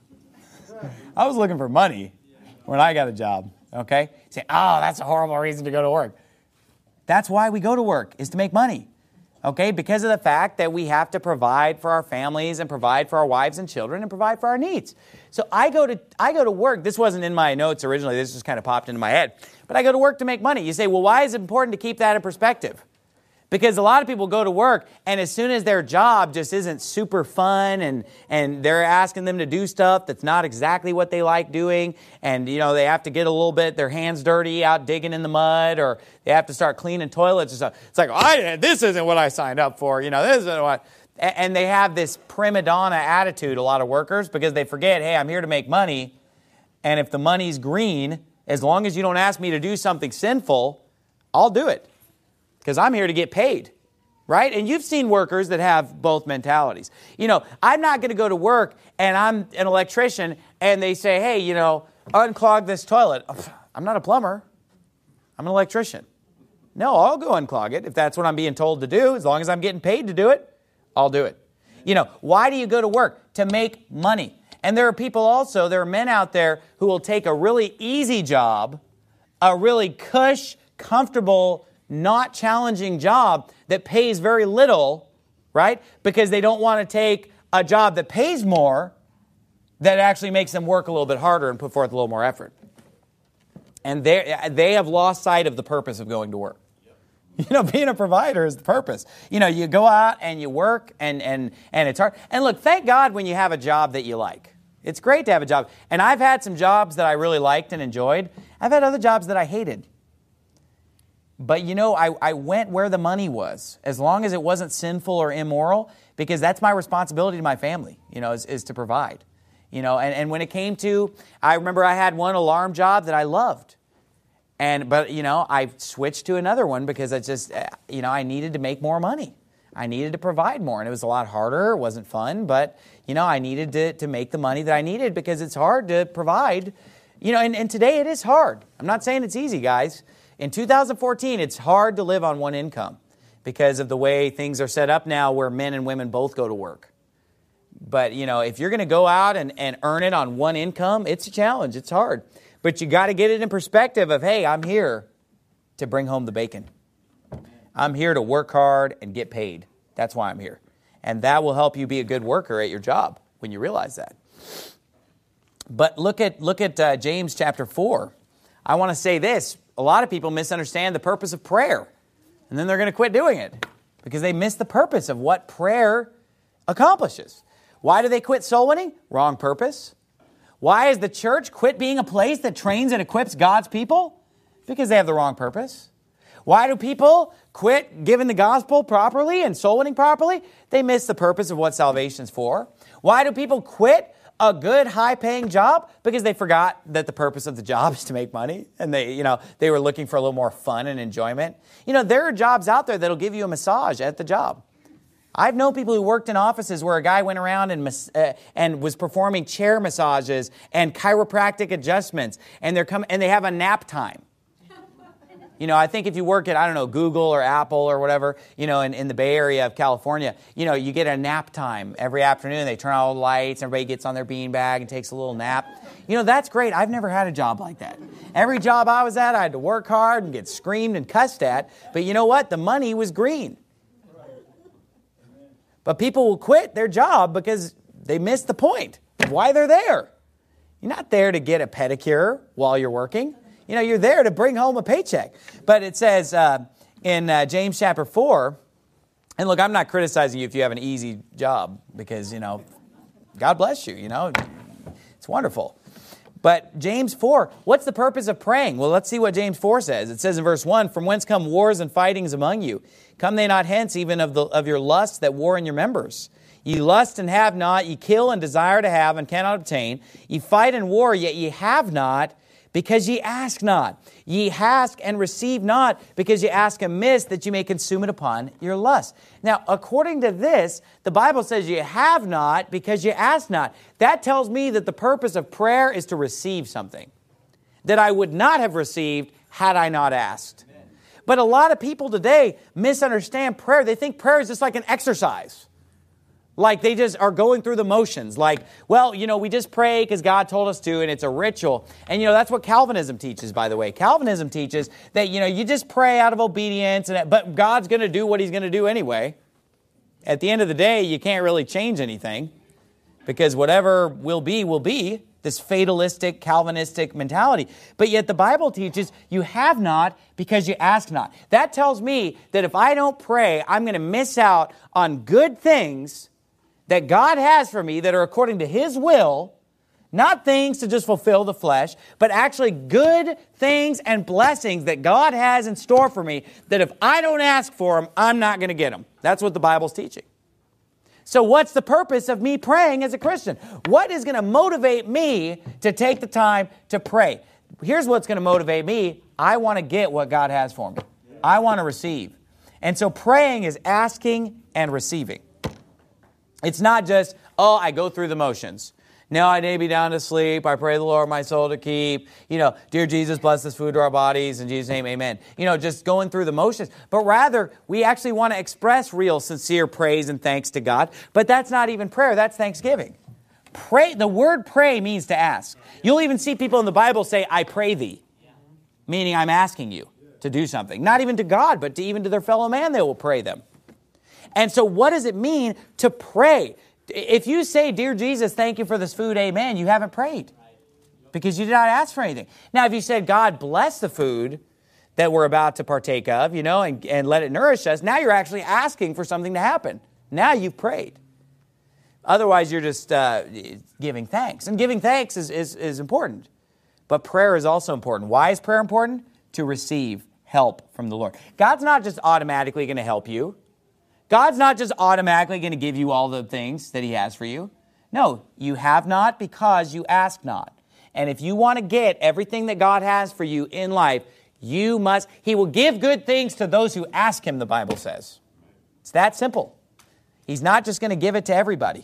I was looking for money when I got a job, okay? Say, that's a horrible reason to go to work. That's why we go to work, is to make money, okay? Because of the fact that we have to provide for our families and provide for our wives and children and provide for our needs. So I go to work. This wasn't in my notes originally. This just kind of popped into my head. But I go to work to make money. You say, well, why is it important to keep that in perspective? Because a lot of people go to work, and as soon as their job just isn't super fun, and they're asking them to do stuff that's not exactly what they like doing, and they have to get a little bit their hands dirty out digging in the mud, or they have to start cleaning toilets or stuff. It's like, this isn't what I signed up for. This isn't what. And they have this prima donna attitude, a lot of workers, because they forget, hey, I'm here to make money, and if the money's green, as long as you don't ask me to do something sinful, I'll do it. Because I'm here to get paid, right? And you've seen workers that have both mentalities. I'm not going to go to work and I'm an electrician and they say, hey, unclog this toilet. I'm not a plumber. I'm an electrician. No, I'll go unclog it if that's what I'm being told to do. As long as I'm getting paid to do it, I'll do it. Why do you go to work? To make money. And there are men out there who will take a really easy job, a really cush, comfortable, not challenging job that pays very little, right? Because they don't want to take a job that pays more, that actually makes them work a little bit harder and put forth a little more effort. And they have lost sight of the purpose of going to work. Being a provider is the purpose. You go out and you work and it's hard. And look, thank God when you have a job that you like. It's great to have a job. And I've had some jobs that I really liked and enjoyed. I've had other jobs that I hated. But I went where the money was, as long as it wasn't sinful or immoral, because that's my responsibility to my family, is to provide. And when it came to, I remember I had one alarm job that I loved. But I switched to another one because I just, I needed to make more money. I needed to provide more, and it was a lot harder. It wasn't fun, but, I needed to make the money that I needed because it's hard to provide. And today it is hard. I'm not saying it's easy, guys. In 2014, it's hard to live on one income because of the way things are set up now where men and women both go to work. But, if you're going to go out and earn it on one income, it's a challenge. It's hard. But you got to get it in perspective of, hey, I'm here to bring home the bacon. I'm here to work hard and get paid. That's why I'm here. And that will help you be a good worker at your job when you realize that. But look at James chapter 4. I want to say this. A lot of people misunderstand the purpose of prayer, and then they're going to quit doing it because they miss the purpose of what prayer accomplishes. Why do they quit soul winning? Wrong purpose. Why has the church quit being a place that trains and equips God's people? Because they have the wrong purpose. Why do people quit giving the gospel properly and soul winning properly? They miss the purpose of what salvation's for. Why do people quit a good, high-paying job? Because they forgot that the purpose of the job is to make money, and they were looking for a little more fun and enjoyment. There are jobs out there that'll give you a massage at the job. I've known people who worked in offices where a guy went around and was performing chair massages and chiropractic adjustments, and they have a nap time. I think if you work at, Google or Apple or whatever, in the Bay Area of California, you get a nap time every afternoon. They turn on all the lights, everybody gets on their beanbag and takes a little nap. That's great. I've never had a job like that. Every job I was at, I had to work hard and get screamed and cussed at. But you know what? The money was green. But people will quit their job because they miss the point of why they're there. You're not there to get a pedicure while you're working. You're there to bring home a paycheck. But it says in James chapter 4, and look, I'm not criticizing you if you have an easy job because, God bless you, It's wonderful. But James 4, what's the purpose of praying? Well, let's see what James 4 says. It says in verse 1, "From whence come wars and fightings among you? Come they not hence even of your lusts that war in your members? Ye lust and have not, ye kill and desire to have and cannot obtain. Ye fight and war, yet ye have not, because ye ask not. Ye ask and receive not, because ye ask amiss, that ye may consume it upon your lust." Now, according to this, the Bible says ye have not because ye ask not. That tells me that the purpose of prayer is to receive something that I would not have received had I not asked. Amen. But a lot of people today misunderstand prayer. They think prayer is just like an exercise. Like they just are going through the motions. Like, well, we just pray because God told us to, and it's a ritual. And, that's what Calvinism teaches, by the way. Calvinism teaches that, you just pray out of obedience, but God's going to do what He's going to do anyway. At the end of the day, you can't really change anything because whatever will be, this fatalistic, Calvinistic mentality. But yet the Bible teaches you have not because you ask not. That tells me that if I don't pray, I'm going to miss out on good things that God has for me that are according to His will, not things to just fulfill the flesh, but actually good things and blessings that God has in store for me that if I don't ask for them, I'm not going to get them. That's what the Bible's teaching. So what's the purpose of me praying as a Christian? What is going to motivate me to take the time to pray? Here's what's going to motivate me. I want to get what God has for me. I want to receive. And so praying is asking and receiving. It's not just, I go through the motions. Now I may be down to sleep. I pray the Lord my soul to keep. Dear Jesus, bless this food to our bodies. In Jesus' name, amen. Just going through the motions. But rather, we actually want to express real, sincere praise and thanks to God. But that's not even prayer. That's thanksgiving. Pray. The word pray means to ask. You'll even see people in the Bible say, I pray thee. Meaning I'm asking you to do something. Not even to God, but even to their fellow man, they will pray them. And so what does it mean to pray? If you say, Dear Jesus, thank you for this food, amen, you haven't prayed because you did not ask for anything. Now, if you said, God bless the food that we're about to partake of, and let it nourish us, now you're actually asking for something to happen. Now you've prayed. Otherwise, you're just giving thanks. And giving thanks is important. But prayer is also important. Why is prayer important? To receive help from the Lord. God's not just automatically going to help you. God's not just automatically going to give you all the things that He has for you. No, you have not because you ask not. And if you want to get everything that God has for you in life, you must. He will give good things to those who ask Him, the Bible says. It's that simple. He's not just going to give it to everybody.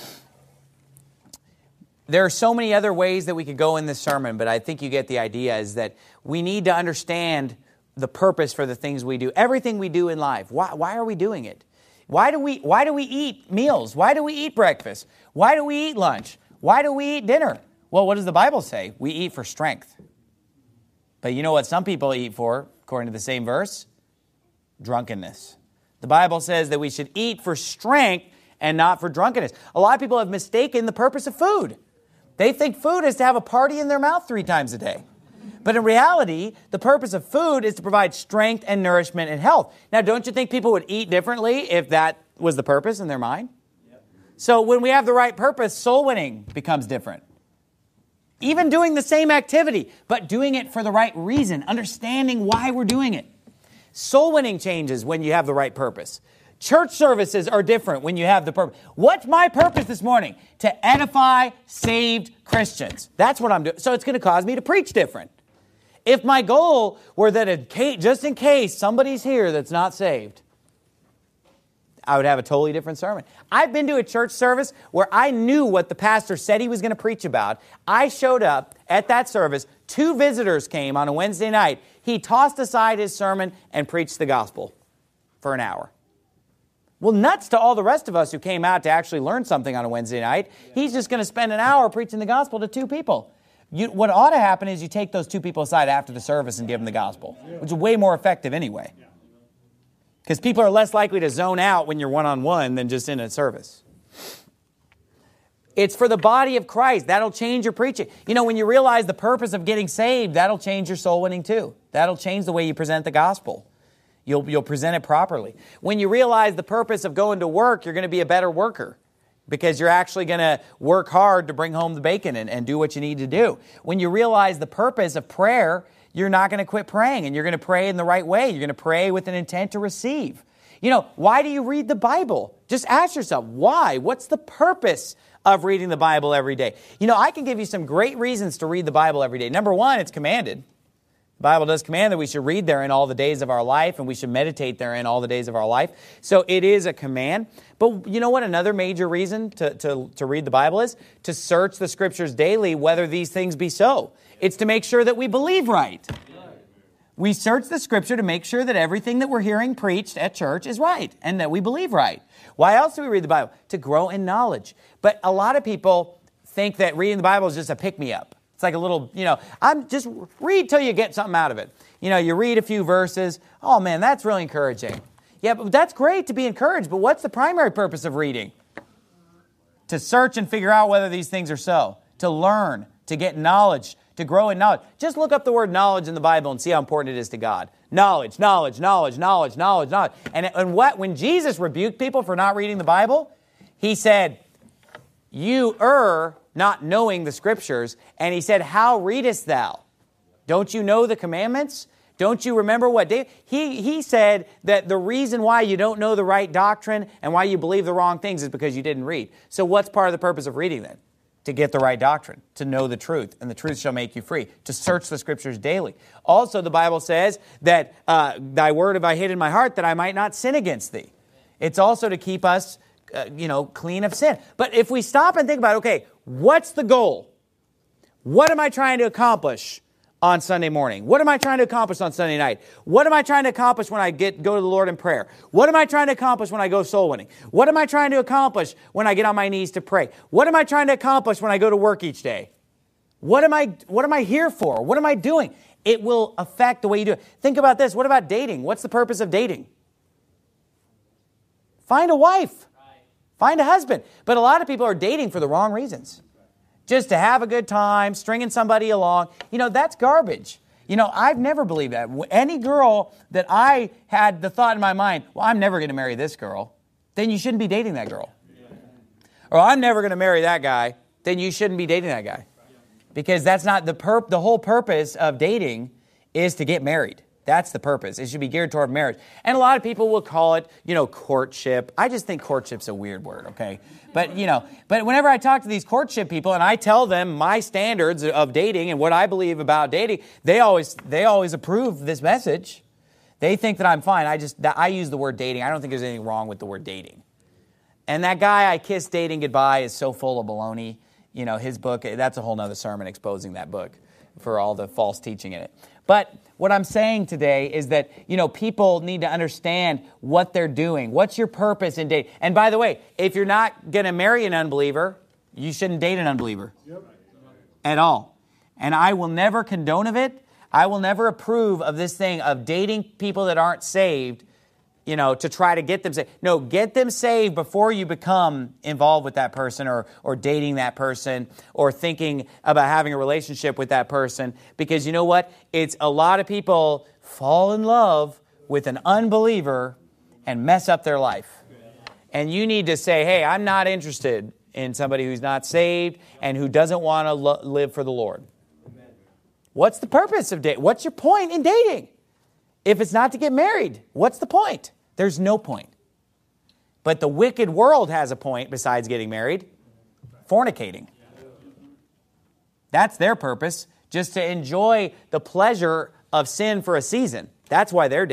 There are so many other ways that we could go in this sermon, but I think you get the idea is that we need to understand the purpose for the things we do. Everything we do in life. Why are we doing it? Why do we eat meals? Why do we eat breakfast? Why do we eat lunch? Why do we eat dinner? Well, what does the Bible say? We eat for strength. But you know what some people eat for, according to the same verse? Drunkenness. The Bible says that we should eat for strength and not for drunkenness. A lot of people have mistaken the purpose of food. They think food is to have a party in their mouth 3 times a day. But in reality, the purpose of food is to provide strength and nourishment and health. Now, don't you think people would eat differently if that was the purpose in their mind? Yep. So when we have the right purpose, soul winning becomes different. Even doing the same activity, but doing it for the right reason, understanding why we're doing it. Soul winning changes when you have the right purpose. Church services are different when you have the purpose. What's my purpose this morning? To edify saved Christians. That's what I'm doing. So it's going to cause me to preach different. If my goal were that just in case somebody's here that's not saved, I would have a totally different sermon. I've been to a church service where I knew what the pastor said he was going to preach about. I showed up at that service. 2 visitors came on a Wednesday night. He tossed aside his sermon and preached the gospel for an hour. Well, nuts to all the rest of us who came out to actually learn something on a Wednesday night. He's just going to spend an hour preaching the gospel to 2 people. What ought to happen is you take those 2 people aside after the service and give them the gospel, which is way more effective anyway. Because people are less likely to zone out when you're one-on-one than just in a service. It's for the body of Christ. That'll change your preaching. You know, when you realize the purpose of getting saved, that'll change your soul winning too. That'll change the way you present the gospel. You'll present it properly. When you realize the purpose of going to work, you're going to be a better worker. Because you're actually going to work hard to bring home the bacon and do what you need to do. When you realize the purpose of prayer, you're not going to quit praying, and you're going to pray in the right way. You're going to pray with an intent to receive. You know, why do you read the Bible? Just ask yourself, why? What's the purpose of reading the Bible every day? You know, I can give you some great reasons to read the Bible every day. Number one, it's commanded. The Bible does command that we should read therein all the days of our life, and we should meditate therein all the days of our life. So it is a command. But you know what another major reason to read the Bible is? To search the Scriptures daily, whether these things be so. It's to make sure that we believe right. We search the Scripture to make sure that everything that we're hearing preached at church is right and that we believe right. Why else do we read the Bible? To grow in knowledge. But a lot of people think that reading the Bible is just a pick-me-up. It's like a little, I'm just read till you get something out of it. You know, you read a few verses. Oh, man, that's really encouraging. Yeah, but that's great to be encouraged. But what's the primary purpose of reading? To search and figure out whether these things are so. To learn, to get knowledge, to grow in knowledge. Just look up the word knowledge in the Bible and see how important it is to God. Knowledge, knowledge, knowledge, knowledge, knowledge, knowledge. And when Jesus rebuked people for not reading the Bible, He said, you err not knowing the Scriptures. And He said, how readest thou? Don't you know the commandments? Don't you remember what David? He said that the reason why you don't know the right doctrine and why you believe the wrong things is because you didn't read. So what's part of the purpose of reading then? To get the right doctrine, to know the truth, and the truth shall make you free, to search the Scriptures daily. Also, the Bible says that thy word have I hid in my heart that I might not sin against thee. It's also to keep us, clean of sin. But if we stop and think about, okay, what's the goal? What am I trying to accomplish on Sunday morning? What am I trying to accomplish on Sunday night? What am I trying to accomplish when I go to the Lord in prayer? What am I trying to accomplish when I go soul winning? What am I trying to accomplish when I get on my knees to pray? What am I trying to accomplish when I go to work each day? What am I here for? What am I doing? It will affect the way you do it. Think about this. What about dating? What's the purpose of dating? Find a wife. Find a husband. But a lot of people are dating for the wrong reasons. Just to have a good time, stringing somebody along. That's garbage. I've never believed that. Any girl that I had the thought in my mind, well, I'm never going to marry this girl, then you shouldn't be dating that girl. Or I'm never going to marry that guy, then you shouldn't be dating that guy. Because that's not the whole purpose of dating is to get married. That's the purpose. It should be geared toward marriage. And a lot of people will call it, courtship. I just think courtship's a weird word, okay? But whenever I talk to these courtship people and I tell them my standards of dating and what I believe about dating, they always approve this message. They think that I'm fine. I use the word dating. I don't think there's anything wrong with the word dating. And that guy I Kissed Dating Goodbye is so full of baloney. His book, that's a whole nother sermon exposing that book for all the false teaching in it. But what I'm saying today is that, people need to understand what they're doing. What's your purpose in dating? And by the way, if you're not going to marry an unbeliever, you shouldn't date an unbeliever at all. And I will never condone of it. I will never approve of this thing of dating people that aren't saved, to try to get them saved. No, get them saved before you become involved with that person or dating that person or thinking about having a relationship with that person. Because you know what? It's a lot of people fall in love with an unbeliever and mess up their life. And you need to say, hey, I'm not interested in somebody who's not saved and who doesn't want to live for the Lord. What's the purpose of dating? What's your point in dating? If it's not to get married, what's the point? There's no point. But the wicked world has a point besides getting married. Fornicating. That's their purpose, just to enjoy the pleasure of sin for a season. That's why they're dating.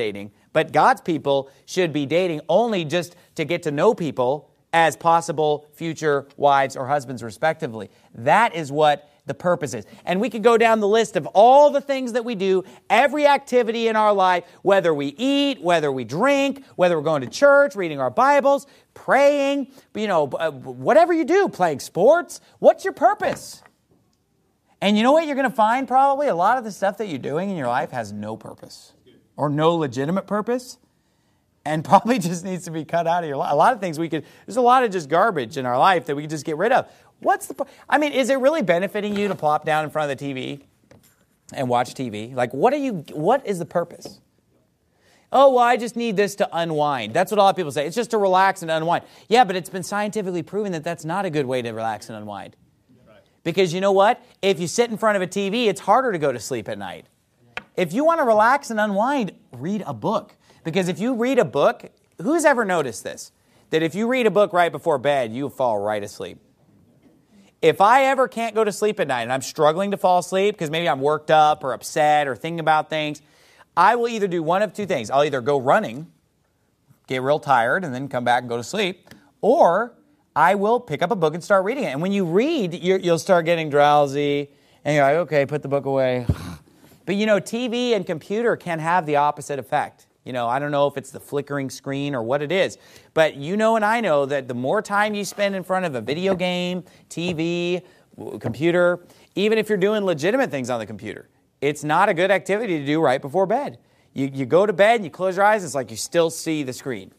But God's people should be dating only just to get to know people as possible future wives or husbands, respectively. That is what the purpose is. And we could go down the list of all the things that we do, every activity in our life, whether we eat, whether we drink, whether we're going to church, reading our Bibles, praying, whatever you do, playing sports. What's your purpose? And you know what you're going to find probably? A lot of the stuff that you're doing in your life has no purpose or no legitimate purpose and probably just needs to be cut out of your life. A lot of things there's a lot of just garbage in our life that we can just get rid of. Is it really benefiting you to plop down in front of the TV and watch TV? Like, what is the purpose? Oh, well, I just need this to unwind. That's what a lot of people say. It's just to relax and unwind. Yeah, but it's been scientifically proven that that's not a good way to relax and unwind. Because you know what? If you sit in front of a TV, it's harder to go to sleep at night. If you want to relax and unwind, read a book. Because if you read a book, who's ever noticed this? That if you read a book right before bed, you fall right asleep. If I ever can't go to sleep at night and I'm struggling to fall asleep because maybe I'm worked up or upset or thinking about things, I will either do one of two things. I'll either go running, get real tired, and then come back and go to sleep, or I will pick up a book and start reading it. And when you read, you'll start getting drowsy, and you're like, okay, put the book away. But TV and computer can have the opposite effect. I don't know if it's the flickering screen or what it is, but and I know that the more time you spend in front of a video game, TV, computer, even if you're doing legitimate things on the computer, it's not a good activity to do right before bed. You go to bed and you close your eyes, it's like you still see the screen.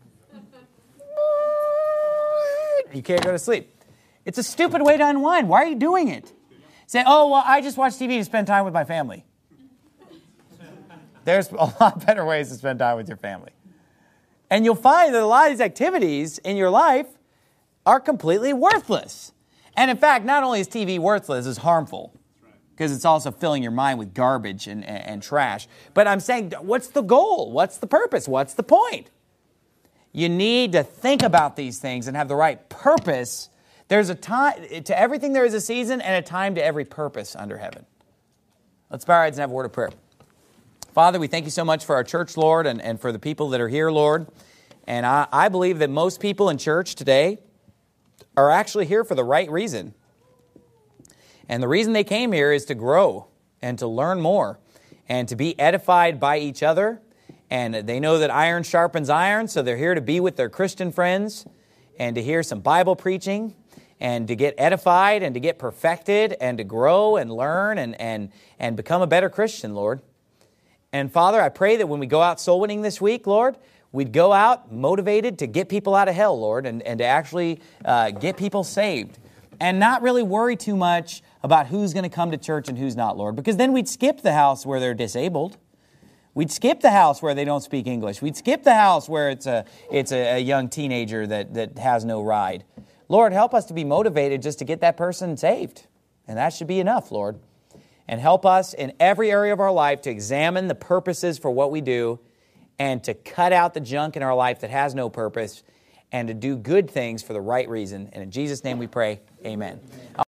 You can't go to sleep. It's a stupid way to unwind. Why are you doing it? Say, oh, well, I just watch TV to spend time with my family. There's a lot better ways to spend time with your family. And you'll find that a lot of these activities in your life are completely worthless. And in fact, not only is TV worthless, it's harmful. Because it's also filling your mind with garbage and trash. But I'm saying, what's the goal? What's the purpose? What's the point? You need to think about these things and have the right purpose. There's a time, to everything there is a season and a time to every purpose under heaven. Let's bow our heads and have a word of prayer. Father, we thank you so much for our church, Lord, and for the people that are here, Lord. And I believe that most people in church today are actually here for the right reason. And the reason they came here is to grow and to learn more and to be edified by each other. And they know that iron sharpens iron, so they're here to be with their Christian friends and to hear some Bible preaching and to get edified and to get perfected and to grow and learn and become a better Christian, Lord. And Father, I pray that when we go out soul winning this week, Lord, we'd go out motivated to get people out of hell, Lord, and to actually get people saved. And not really worry too much about who's going to come to church and who's not, Lord. Because then we'd skip the house where they're disabled. We'd skip the house where they don't speak English. We'd skip the house where it's a young teenager that has no ride. Lord, help us to be motivated just to get that person saved. And that should be enough, Lord. And help us in every area of our life to examine the purposes for what we do and to cut out the junk in our life that has no purpose and to do good things for the right reason. And in Jesus' name we pray, amen.